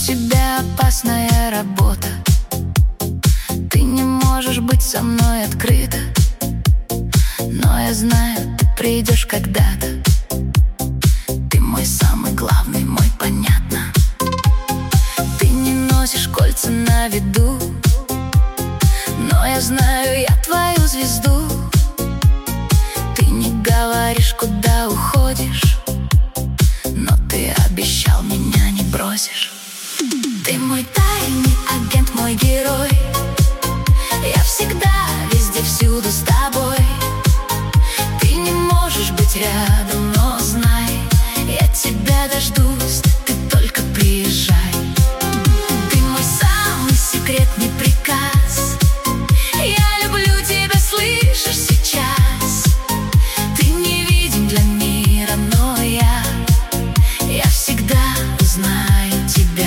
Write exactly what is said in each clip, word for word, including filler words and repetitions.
тебя опасная работа. Ты не можешь быть со мной открыто, но я знаю, ты придешь когда-то. Ты мой самый главный, мой понятно. Ты не носишь кольца на виду, но я знаю, я твою звезду. Ты не говоришь, куда уходишь, но ты обещал, меня не бросишь. Ты мой тайный агент, мой герой. Я всегда, везде, всюду с тобой. Ты не можешь быть рядом, но знай, я тебя дождусь, ты только приезжай. Ты мой самый секретный приказ. Я люблю тебя, слышишь сейчас? Ты не виден для мира, но я, я всегда узнаю тебя.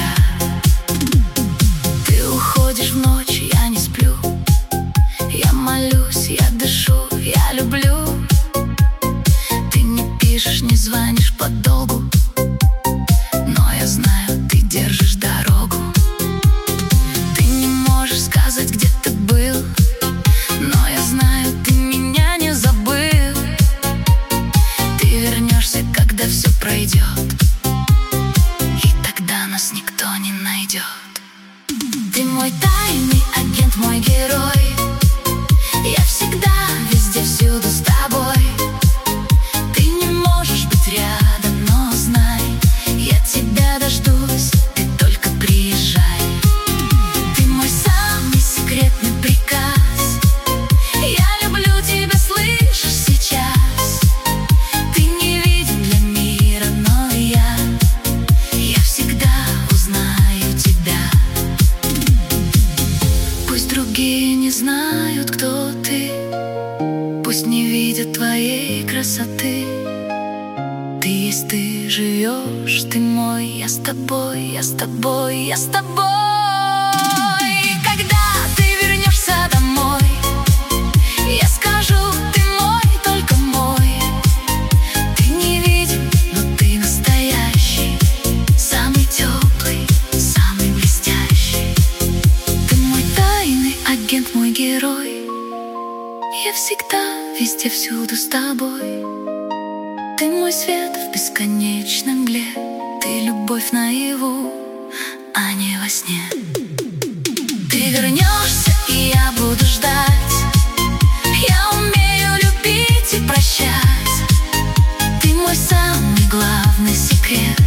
Ты уходишь в ночь, я не сплю. Я молюсь, я дышу, я люблю. Ты не пишешь, не звонишь подолгу, но я знаю, ты держишь дорогу. Ты не можешь сказать, где ты был, но я знаю, ты меня не забыл. Ты вернешься, когда все пройдет, и тогда нас никто не найдет. Ты мой тайный агент, мой герой. Я всегда, везде, всюду с тобой. Ты не можешь быть рядом, но знай, я тебя дождусь, ты только приезжай. Ты мой самый секретный приказ. Я люблю тебя, слышишь сейчас? Ты не виден для мира, но я, я всегда узнаю тебя. Пусть другие не знают, кто ты, пусть не видят твоей красоты. Ты есть, ты живешь, ты мой, я с тобой, я с тобой, я с тобой. И когда ты вернешься домой, я скажу, ты мой, только мой. Ты не виден, но ты настоящий, самый теплый, самый блестящий. Ты мой тайный агент, мой герой. Я всегда, везде, всюду с тобой. Ты мой свет в бесконечной мгле. Ты любовь наяву, а не во сне. Ты вернешься, и я буду ждать. Я умею любить и прощать. Ты мой самый главный секрет.